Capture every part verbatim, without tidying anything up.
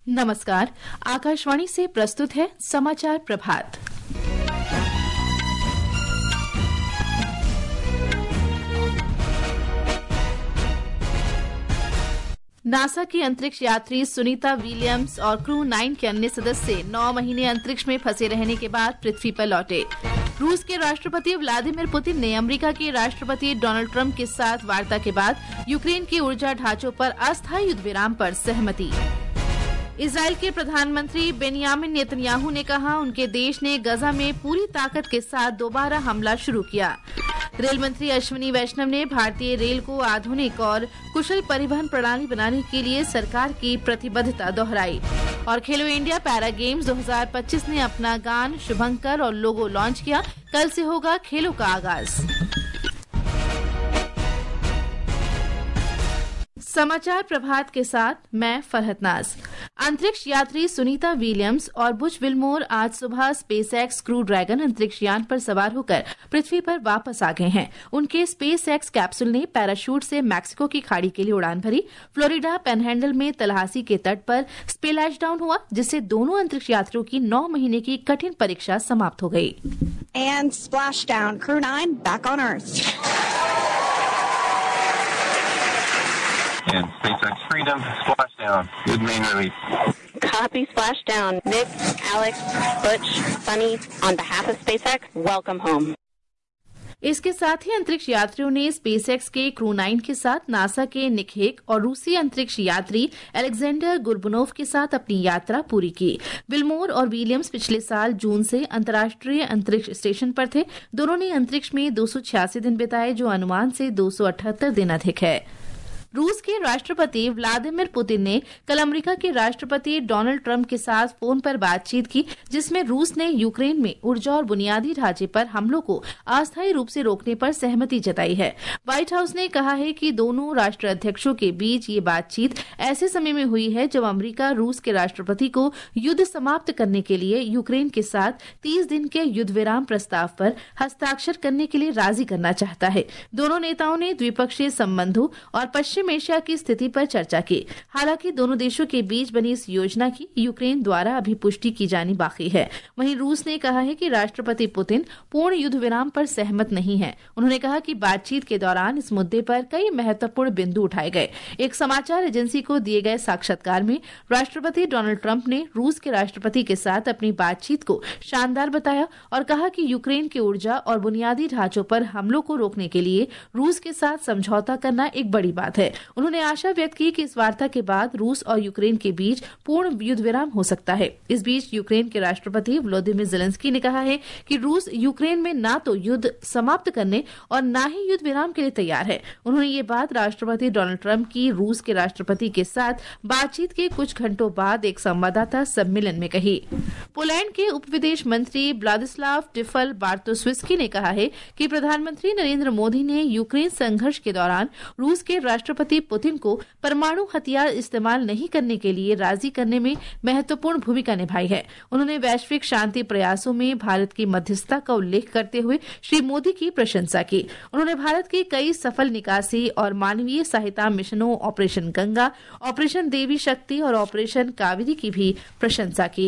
नमस्कार, आकाशवाणी से प्रस्तुत है समाचार प्रभात। नासा की अंतरिक्ष यात्री सुनीता विलियम्स और क्रू नाइन के अन्य सदस्य नौ महीने अंतरिक्ष में फंसे रहने के बाद पृथ्वी पर लौटे। रूस के राष्ट्रपति व्लादिमीर पुतिन ने अमेरिका के राष्ट्रपति डोनाल्ड ट्रंप के साथ वार्ता के बाद यूक्रेन के ऊर्जा ढांचों पर अस्थायी युद्ध विराम पर सहमति। इजराइल के प्रधानमंत्री बेंयामिन नेतन्याहू ने कहा, उनके देश ने गजा में पूरी ताकत के साथ दोबारा हमला शुरू किया। रेल मंत्री अश्विनी वैष्णव ने भारतीय रेल को आधुनिक और कुशल परिवहन प्रणाली बनाने के लिए सरकार की प्रतिबद्धता दोहराई। और खेलो इंडिया पैरा गेम्स दो हज़ार पच्चीस ने अपना गान, शुभंकर और लोगो लॉन्च किया। कल से होगा खेलों का आगाज। समाचार प्रभात के साथ मैं फरहत नाज। अंतरिक्ष यात्री सुनीता विलियम्स और बुच विल्मोर आज सुबह स्पेसएक्स क्रू ड्रैगन अंतरिक्ष यान पर सवार होकर पृथ्वी पर वापस आ गए हैं। उनके स्पेसएक्स कैप्सूल ने पैराशूट से मैक्सिको की खाड़ी के लिए उड़ान भरी। फ्लोरिडा पैनहैंडल में तलहासी के तट पर स्प्लैशडाउन हुआ, जिससे दोनों अंतरिक्ष यात्रियों की नौ महीने की कठिन परीक्षा समाप्त हो गई। And splashdown, crew nine back on Earth. And SpaceX Freedom, splashdown, good main release. Copy, splashdown. Nick, Alex, Butch, Sunny, on behalf of SpaceX, welcome home. इसके साथ ही अंतरिक्ष यात्रियों ने स्पेसएक्स के क्रू नाइन के साथ नासा के निक हेक और रूसी अंतरिक्ष यात्री अलेक्जेंडर गुरबुनोव के साथ अपनी यात्रा पूरी की। विल्मोर और विलियम्स पिछले साल जून से अंतर्राष्ट्रीय अंतरिक्ष स्टेशन पर थे। दोनों ने अंतरिक्ष में दो सौ छियासी दिन बिताए, जो अनुमान से दो सौ अठहत्तर दिन अधिक है। रूस के राष्ट्रपति व्लादिमीर पुतिन ने कल अमेरिका के राष्ट्रपति डोनाल्ड ट्रंप के साथ फोन पर बातचीत की, जिसमें रूस ने यूक्रेन में ऊर्जा और बुनियादी ढांचे पर हमलों को अस्थायी रूप से रोकने पर सहमति जताई है। व्हाइट हाउस ने कहा है कि दोनों राष्ट्राध्यक्षों के बीच ये बातचीत ऐसे समय में हुई है जब अमेरिका रूस के राष्ट्रपति को युद्ध समाप्त करने के लिए यूक्रेन के साथ तीस दिन के युद्ध विराम प्रस्ताव पर हस्ताक्षर करने के लिए राजी करना चाहता है। दोनों नेताओं ने द्विपक्षीय संबंधों और पश्चिम एशिया की स्थिति पर चर्चा की। हालांकि दोनों देशों के बीच बनी इस योजना की यूक्रेन द्वारा अभी पुष्टि की जानी बाकी है। वहीं रूस ने कहा है कि राष्ट्रपति पुतिन पूर्ण युद्ध विराम पर सहमत नहीं है। उन्होंने कहा कि बातचीत के दौरान इस मुद्दे पर कई महत्वपूर्ण बिंदु उठाए गए। एक समाचार एजेंसी को दिए गए साक्षात्कार में राष्ट्रपति डोनाल्ड ट्रंप ने रूस के राष्ट्रपति के साथ अपनी बातचीत को शानदार बताया और कहा कि यूक्रेन की ऊर्जा और बुनियादी ढांचों पर हमलों को रोकने के लिए रूस के साथ समझौता करना एक बड़ी बात है। उन्होंने आशा व्यक्त की कि इस वार्ता के बाद रूस और यूक्रेन के बीच पूर्ण युद्ध विराम हो सकता है। इस बीच यूक्रेन के राष्ट्रपति वोलोदिमीर ज़ेलेंस्की ने कहा है कि रूस यूक्रेन में न तो युद्ध समाप्त करने और न ही युद्ध विराम के लिए तैयार है। उन्होंने ये बात राष्ट्रपति डोनाल्ड ट्रंप की रूस के राष्ट्रपति के साथ बातचीत के कुछ घंटों बाद एक संवाददाता सम्मेलन में कही। पोलैंड के उप विदेश मंत्री व्लादिस्लाव टिफल बार्तोस्विस्की ने कहा है कि प्रधानमंत्री नरेंद्र मोदी ने यूक्रेन संघर्ष के दौरान रूस के राष्ट्रपति पुतिन को परमाणु हथियार इस्तेमाल नहीं करने के लिए राजी करने में महत्वपूर्ण भूमिका निभाई है। उन्होंने वैश्विक शांति प्रयासों में भारत की मध्यस्थता का उल्लेख करते हुए श्री मोदी की प्रशंसा की। उन्होंने भारत के कई सफल निकासी और मानवीय सहायता मिशनों, ऑपरेशन गंगा, ऑपरेशन देवी शक्ति और ऑपरेशन कावेरी की भी प्रशंसा की।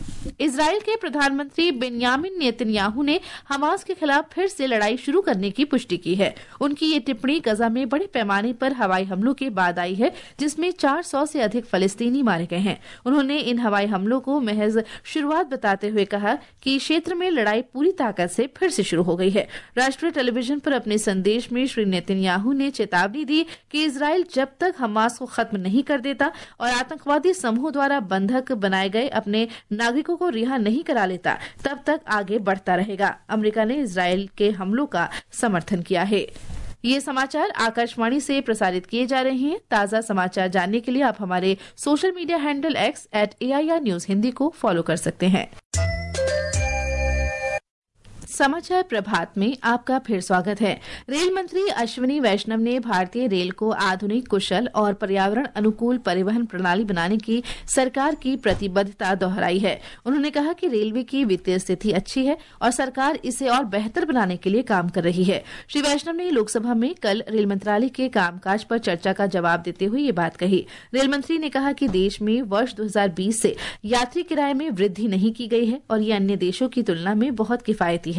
इजराइल के प्रधानमंत्री बेंयामिन नेतन्याहू ने हमास के खिलाफ फिर से लड़ाई शुरू करने की पुष्टि की है। उनकी ये टिप्पणी गजा में बड़े पैमाने पर हवाई हमलों के बाद आई है, जिसमें चार सौ से अधिक फलस्तीनी मारे गए हैं। उन्होंने इन हवाई हमलों को महज शुरुआत बताते हुए कहा कि क्षेत्र में लड़ाई पूरी ताकत से फिर से शुरू हो गई है। राष्ट्रीय टेलीविजन पर अपने संदेश में श्री नेतन्याहू ने चेतावनी दी कि इजराइल जब तक हमास को खत्म नहीं कर देता और आतंकवादी समूह द्वारा बंधक बनाए गए अपने नागरिकों को रिहा नहीं करा लेता, तब तक आगे बढ़ता रहेगा। अमेरिका ने इजराइल के हमलों का समर्थन किया है। ये समाचार आकाशवाणी से प्रसारित किए जा रहे हैं। ताज़ा समाचार जानने के लिए आप हमारे social media handle X at A I R news Hindi को फॉलो कर सकते हैं। समाचार प्रभात में आपका फिर स्वागत है। रेल मंत्री अश्विनी वैष्णव ने भारतीय रेल को आधुनिक, कुशल और पर्यावरण अनुकूल परिवहन प्रणाली बनाने की सरकार की प्रतिबद्धता दोहराई है। उन्होंने कहा कि रेलवे की वित्तीय स्थिति अच्छी है और सरकार इसे और बेहतर बनाने के लिए काम कर रही है। श्री वैष्णव ने लोकसभा में कल रेल मंत्रालय के कामकाज पर चर्चा का जवाब देते हुए ये बात कही। रेल मंत्री ने कहा कि देश में वर्ष दो हज़ार बीस से यात्री किराए में वृद्धि नहीं की गई है और ये अन्य देशों की तुलना में बहुत किफायती है।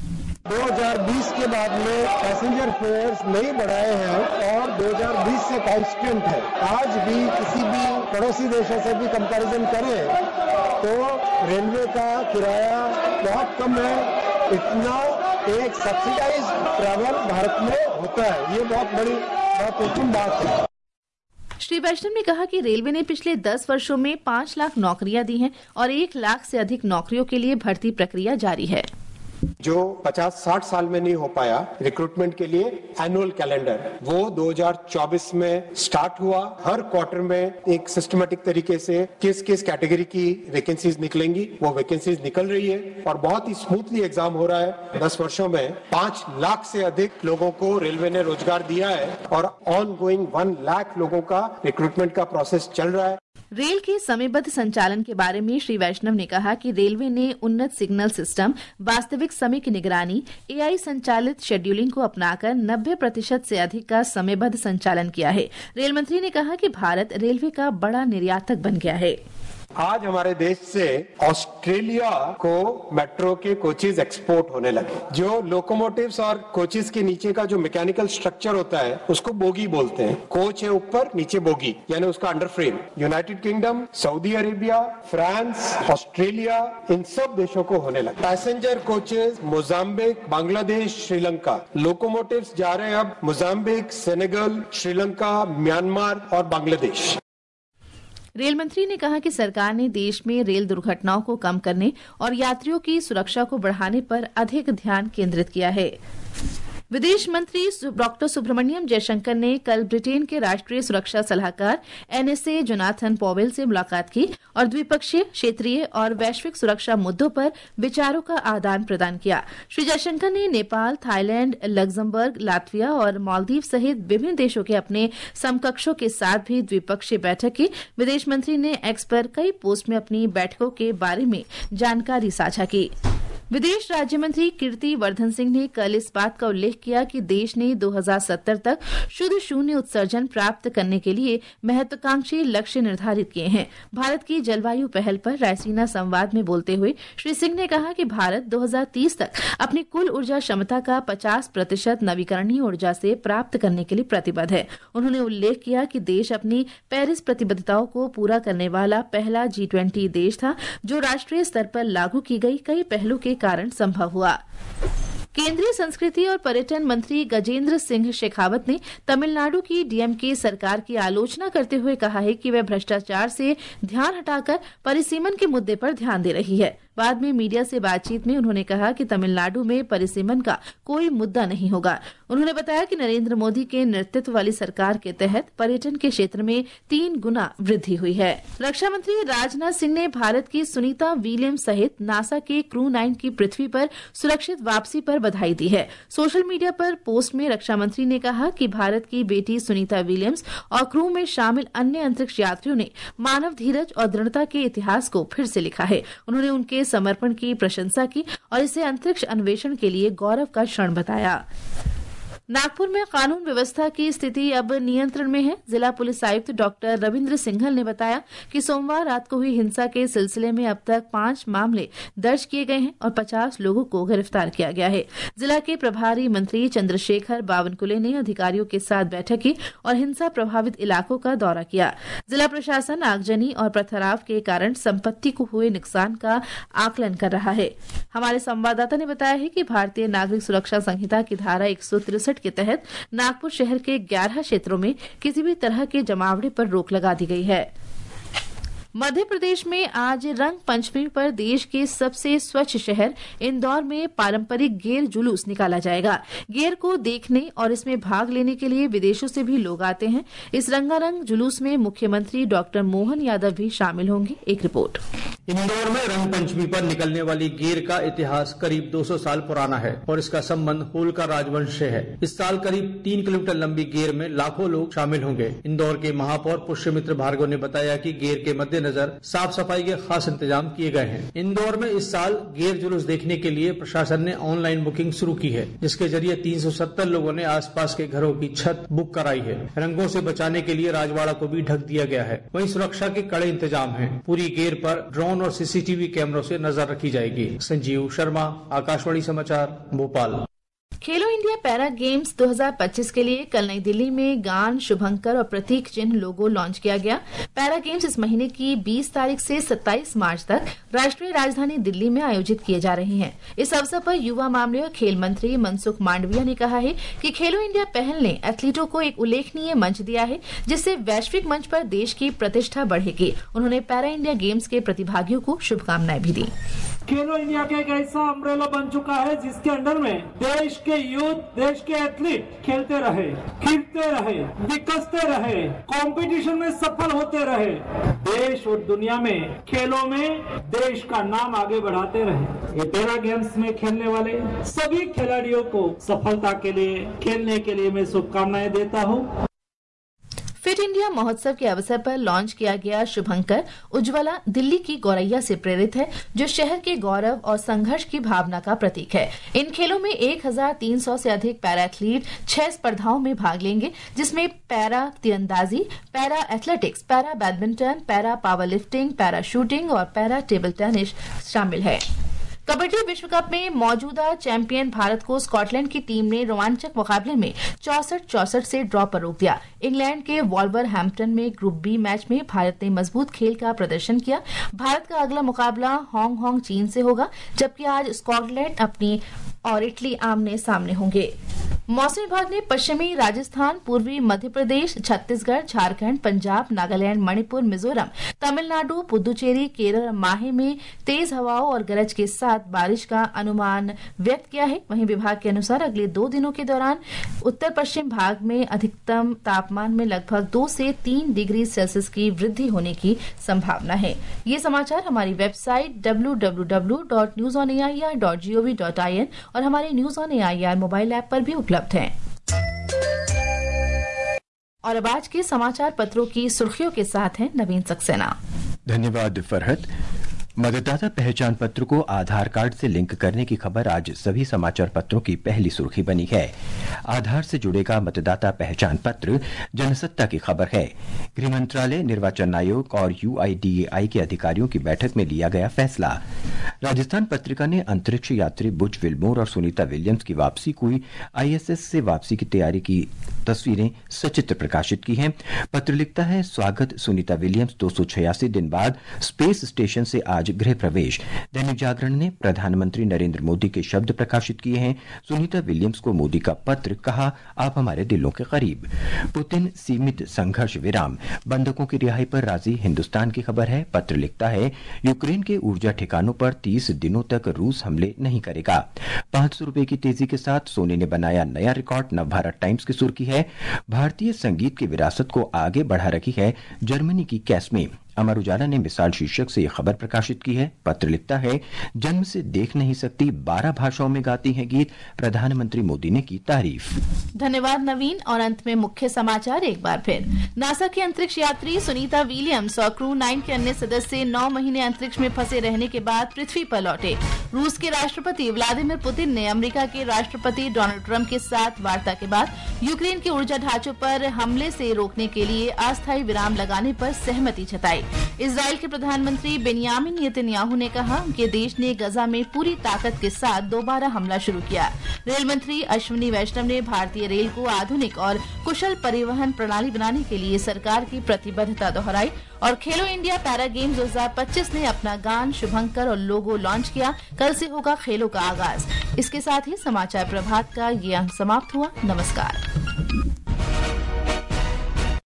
दो हज़ार बीस के बाद में पैसेंजर फेयर्स नहीं बढ़ाए हैं और दो हज़ार बीस से कांस्टेंट है। आज भी किसी भी पड़ोसी देशों से भी कंपैरिजन करें तो रेलवे का किराया बहुत कम है। इतना एक सब्सिडाइज ट्रैवल भारत में होता है, ये बहुत बड़ी महत्वपूर्ण बात है। श्री वैष्णव ने कहा कि रेलवे ने पिछले दस वर्षों में पांच लाख नौकरियां दी हैं और एक लाख से अधिक नौकरियों के लिए भर्ती प्रक्रिया जारी है। जो पचास साठ साल में नहीं हो पाया रिक्रूटमेंट के लिए एनुअल कैलेंडर, वो दो हज़ार चौबीस में स्टार्ट हुआ। हर क्वार्टर में एक सिस्टमेटिक तरीके से किस किस कैटेगरी की वैकेंसीज निकलेंगी, वो वैकेंसीज निकल रही है और बहुत ही स्मूथली एग्जाम हो रहा है। दस वर्षों में पांच लाख से अधिक लोगों को रेलवे ने रोजगार दिया है और ऑन गोइंग वन लाख लोगों का रिक्रूटमेंट का प्रोसेस चल रहा है। रेल के समयबद्ध संचालन के बारे में श्री वैष्णव ने कहा कि रेलवे ने उन्नत सिग्नल सिस्टम, वास्तविक समय की निगरानी, एआई संचालित शेड्यूलिंग को अपनाकर नब्बे प्रतिशत से अधिक का समयबद्ध संचालन किया है। रेल मंत्री ने कहा कि भारत रेलवे का बड़ा निर्यातक बन गया है। आज हमारे देश से ऑस्ट्रेलिया को मेट्रो के कोचेज एक्सपोर्ट होने लगे। जो लोकोमोटिव्स और कोचेज के नीचे का जो मैकेनिकल स्ट्रक्चर होता है उसको बोगी बोलते हैं। कोच है ऊपर, नीचे बोगी, यानी उसका under frame. United Kingdom, Saudi Arabia, France, Australia, इन सब देशों को होने लगे। Passenger coaches Mozambique, Bangladesh, Sri Lanka. Locomotives जा रहे हैं अब मोजाम्बिक, सेनेगल, श्रीलंका, म्यांमार और बांग्लादेश। रेल मंत्री ने कहा कि सरकार ने देश में रेल दुर्घटनाओं को कम करने और यात्रियों की सुरक्षा को बढ़ाने पर अधिक ध्यान केंद्रित किया है। विदेश मंत्री डॉक्टर सुब्रमण्यम जयशंकर ने कल ब्रिटेन के राष्ट्रीय सुरक्षा सलाहकार एनएसए जोनाथन पॉवेल से मुलाकात की और द्विपक्षीय, क्षेत्रीय और वैश्विक सुरक्षा मुद्दों पर विचारों का आदान प्रदान किया। श्री जयशंकर ने नेपाल, थाईलैंड, लग्जमबर्ग, लातविया और मालदीव सहित विभिन्न देशों के अपने समकक्षों के साथ भी द्विपक्षीय बैठक की। विदेश मंत्री ने एक्स पर कई पोस्ट में अपनी बैठकों के बारे में जानकारी साझा की। विदेश राज्य मंत्री कीर्ति वर्धन सिंह ने कल इस बात का उल्लेख किया कि देश ने दो हज़ार सत्तर तक शुद्ध शून्य उत्सर्जन प्राप्त करने के लिए महत्वाकांक्षी लक्ष्य निर्धारित किए हैं। भारत की जलवायु पहल पर रायसीना संवाद में बोलते हुए श्री सिंह ने कहा कि भारत दो हज़ार तीस तक अपनी कुल ऊर्जा क्षमता का पचास प्रतिशत नवीकरणीय ऊर्जा से प्राप्त करने के लिए प्रतिबद्ध है। उन्होंने उल्लेख किया कि देश अपनी पेरिस प्रतिबद्धताओं को पूरा करने वाला पहला जी ट्वेंटी देश था, जो राष्ट्रीय स्तर पर लागू की गई कई पहलों के कारण संभव हुआ। केंद्रीय संस्कृति और पर्यटन मंत्री गजेंद्र सिंह शेखावत ने तमिलनाडु की डीएमके सरकार की आलोचना करते हुए कहा है कि वह भ्रष्टाचार से ध्यान हटाकर परिसीमन के मुद्दे पर ध्यान दे रही है। बाद में मीडिया से बातचीत में उन्होंने कहा कि तमिलनाडु में परिसीमन का कोई मुद्दा नहीं होगा। उन्होंने बताया कि नरेंद्र मोदी के नेतृत्व वाली सरकार के तहत पर्यटन के क्षेत्र में तीन गुना वृद्धि हुई है। रक्षा मंत्री राजनाथ सिंह ने भारत की सुनीता विलियम्स सहित नासा के क्रू नाइन की पृथ्वी पर सुरक्षित वापसी पर बधाई दी है। सोशल मीडिया पर पोस्ट में रक्षा मंत्री ने कहा कि भारत की बेटी सुनीता विलियम्स और क्रू में शामिल अन्य अंतरिक्ष यात्रियों ने मानव धीरज और दृढ़ता के इतिहास को फिर से लिखा है। उन्होंने उनके समर्पण की प्रशंसा की और इसे अंतरिक्ष अन्वेषण के लिए गौरव का क्षण बताया। नागपुर में कानून व्यवस्था की स्थिति अब नियंत्रण में है। जिला पुलिस आयुक्त डॉक्टर रविंद्र सिंघल ने बताया कि सोमवार रात को हुई हिंसा के सिलसिले में अब तक पांच मामले दर्ज किए गए हैं और पचास लोगों को गिरफ्तार किया गया है। जिला के प्रभारी मंत्री चंद्रशेखर बावनकुले ने अधिकारियों के साथ बैठक की और हिंसा प्रभावित इलाकों का दौरा किया। जिला प्रशासन आगजनी और पथराव के कारण संपत्ति को हुए नुकसान का आकलन कर रहा है। हमारे संवाददाता ने बताया है कि भारतीय नागरिक सुरक्षा संहिता की धारा एक सौ तिरसठ के तहत नागपुर शहर के ग्यारह क्षेत्रों में किसी भी तरह के जमावड़े पर रोक लगा दी गई है। मध्य प्रदेश में आज रंग पंचमी पर देश के सबसे स्वच्छ शहर इंदौर में पारंपरिक गेर जुलूस निकाला जाएगा। गेर को देखने और इसमें भाग लेने के लिए विदेशों से भी लोग आते हैं। इस रंगारंग जुलूस में मुख्यमंत्री डॉक्टर मोहन यादव भी शामिल होंगे। एक रिपोर्ट। इंदौर में रंग पंचमी पर निकलने वाली गेर का इतिहास करीब दो सौ साल पुराना है और इसका संबंध होलकर राजवंश से है। इस साल करीब तीन किलोमीटर लंबी गेर में लाखों लोग शामिल होंगे। इंदौर के महापौर पुष्यमित्र भार्गव ने बताया कि गेर के मद्देनजर साफ सफाई के खास इंतजाम किए गए हैं। इंदौर में इस साल गेर जुलूस देखने के लिए प्रशासन ने ऑनलाइन बुकिंग शुरू की है, जिसके जरिए तीन सौ सत्तर लोगों ने आसपास के घरों की छत बुक कराई है। रंगों से बचाने के लिए राजवाड़ा को भी ढक दिया गया है। वहीं सुरक्षा के कड़े इंतजाम हैं। पूरी गेर पर ड्रोन और सीसीटीवी कैमरों से नजर रखी जाएगी। संजीव शर्मा, आकाशवाणी समाचार, भोपाल। खेलो इंडिया पैरा गेम्स दो हज़ार पच्चीस के लिए कल नई दिल्ली में गान, शुभंकर और प्रतीक चिन्ह लोगो लॉन्च किया गया। पैरा गेम्स इस महीने की बीस तारीख से सत्ताईस मार्च तक राष्ट्रीय राजधानी दिल्ली में आयोजित किए जा रहे हैं। इस अवसर पर युवा मामले और खेल मंत्री मनसुख मांडविया ने कहा है कि खेलो इंडिया पहल ने एथलीटों को एक उल्लेखनीय मंच दिया है, जिससे वैश्विक मंच पर देश की प्रतिष्ठा बढ़ेगी। उन्होंने पैरा इंडिया गेम्स के प्रतिभागियों को शुभकामनाएं भी दी। खेलो इंडिया का एक ऐसा अम्ब्रेला बन चुका है जिसके अंडर में देश के यूथ, देश के एथलीट खेलते रहे, खिलते रहे, विकसते रहे, कंपटीशन में सफल होते रहे, देश और दुनिया में खेलों में देश का नाम आगे बढ़ाते रहे। ये पैरा गेम्स में खेलने वाले सभी खिलाड़ियों को सफलता के लिए, खेलने के लिए मैं शुभकामनाएं देता हूँ। फिट इंडिया महोत्सव के अवसर पर लॉन्च किया गया शुभंकर उज्ज्वला दिल्ली की गौरैया से प्रेरित है, जो शहर के गौरव और संघर्ष की भावना का प्रतीक है। इन खेलों में एक हज़ार तीन सौ से अधिक पैरा एथलीट छह स्पर्धाओं में भाग लेंगे, जिसमें पैरा तीरंदाजी, para athletics, para badminton, para power lifting, para shooting और पैरा टेबल टेनिस शामिल है। कबड्डी विश्व कप में मौजूदा चैंपियन भारत को स्कॉटलैंड की टीम ने रोमांचक मुकाबले में चौसठ चौसठ से ड्रॉ पर रोक दिया। इंग्लैंड के वॉल्वरहैम्पटन में ग्रुप बी मैच में भारत ने मजबूत खेल का प्रदर्शन किया। भारत का अगला मुकाबला हांगकांग चीन से होगा, जबकि आज स्कॉटलैंड अपनी और इटली आमने सामने होंगे। मौसम विभाग ने पश्चिमी राजस्थान, पूर्वी मध्य प्रदेश, छत्तीसगढ़, झारखंड, पंजाब, नागालैंड, मणिपुर, मिजोरम, तमिलनाडु, पुदुचेरी, केरल, माहे में तेज हवाओं और गरज के साथ बारिश का अनुमान व्यक्त किया है। वहीं विभाग के अनुसार अगले दो दिनों के दौरान उत्तर पश्चिम भाग में अधिकतम तापमान में लगभग दो से तीन डिग्री सेल्सियस की वृद्धि होने की संभावना है। ये समाचार हमारी website W W W dot news on A I R dot G O V dot I N और हमारे news on A I R mobile app पर भी उपलब्ध हैं। और अब आज के समाचार पत्रों की सुर्खियों के साथ हैं नवीन सक्सेना। धन्यवाद फरहत। मतदाता पहचान पत्र को आधार कार्ड से लिंक करने की खबर आज सभी समाचार पत्रों की पहली सुर्खी बनी है। आधार से जुड़ेगा मतदाता पहचान पत्र, जनसत्ता की खबर है। गृह मंत्रालय, निर्वाचन आयोग और यू आई डी ए आई के अधिकारियों की बैठक में लिया गया फैसला। राजस्थान पत्रिका ने अंतरिक्ष यात्री बुच विल्मोर और सुनीता विलियम्स की वापसी हुई आई एस एस से वापसी की तैयारी की तस्वीरें सचित्र प्रकाशित की हैं। पत्र लिखता है, स्वागत सुनीता विलियम्स, दो सौ छियासी दिन बाद स्पेस स्टेशन से आज गृह प्रवेश। दैनिक जागरण ने प्रधानमंत्री नरेंद्र मोदी के शब्द प्रकाशित किए हैं। सुनीता विलियम्स को मोदी का पत्र, कहा आप हमारे दिलों के करीब। पुतिन सीमित संघर्ष विराम, बंधकों की रिहाई पर राजी हिंदुस्तान की खबर है। पत्र लिखता है, यूक्रेन के ऊर्जा ठिकानों पर तीस दिनों तक रूस हमले नहीं करेगा। पांच सौ रुपए की तेजी के साथ सोने ने बनाया नया रिकॉर्ड। नवभारत टाइम्स की सुर्खी है, भारतीय संगीत की विरासत को आगे बढ़ा रखी है जर्मनी की कैसमे। अमर उजाला ने मिसाल शीर्षक से यह खबर प्रकाशित की है। पत्र लिखता है, जन्म से देख नहीं सकती, बारह भाषाओं में गाती हैं गीत, प्रधानमंत्री मोदी ने की तारीफ। धन्यवाद नवीन। और अंत में मुख्य समाचार एक बार फिर। नासा की अंतरिक्ष यात्री सुनीता विलियम्स और क्रू नाइन के अन्य सदस्य नौ महीने अंतरिक्ष में फंसे रहने के बाद पृथ्वी पर लौटे। रूस के राष्ट्रपति व्लादिमीर पुतिन ने अमेरिका के राष्ट्रपति डोनाल्ड ट्रंप के साथ वार्ता के बाद यूक्रेन के ऊर्जा ढांचों पर हमले से रोकने के लिए अस्थायी विराम लगाने पर सहमति जताई। इजराइल के प्रधानमंत्री बेनियामिन नेतन्याहू ने कहा कि देश ने गजा में पूरी ताकत के साथ दोबारा हमला शुरू किया। रेल मंत्री अश्विनी वैष्णव ने भारतीय रेल को आधुनिक और कुशल परिवहन प्रणाली बनाने के लिए सरकार की प्रतिबद्धता दोहराई। और खेलो इंडिया पैरा गेम्स दो हज़ार पच्चीस ने अपना गान, शुभंकर और लोगो लॉन्च किया। कल से होगा खेलों का आगाज। इसके साथ ही समाचार प्रभात का ये अंक समाप्त हुआ। नमस्कार।